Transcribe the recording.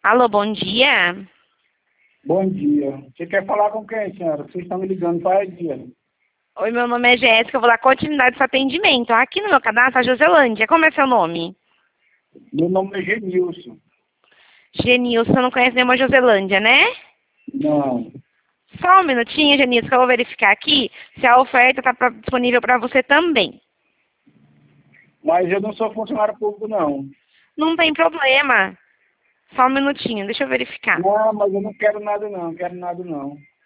Alô, bom dia. Bom dia. Você quer falar com quem, senhora? Vocês estão me ligando faz dia. Oi, meu nome é Jéssica, eu vou dar continuidade ao seu atendimento. Aqui no meu cadastro, a Joselândia. Como é seu nome? Meu nome é Genilson. Genilson, você não conhece nenhuma Joselândia, né? Não. Só um minutinho, Genilson, que eu vou verificar aqui se a oferta está disponível para você também. Mas eu não sou funcionário público, não. Não tem problema. Só um minutinho, deixa eu verificar. Não, mas eu não quero nada, não. Não quero nada, não.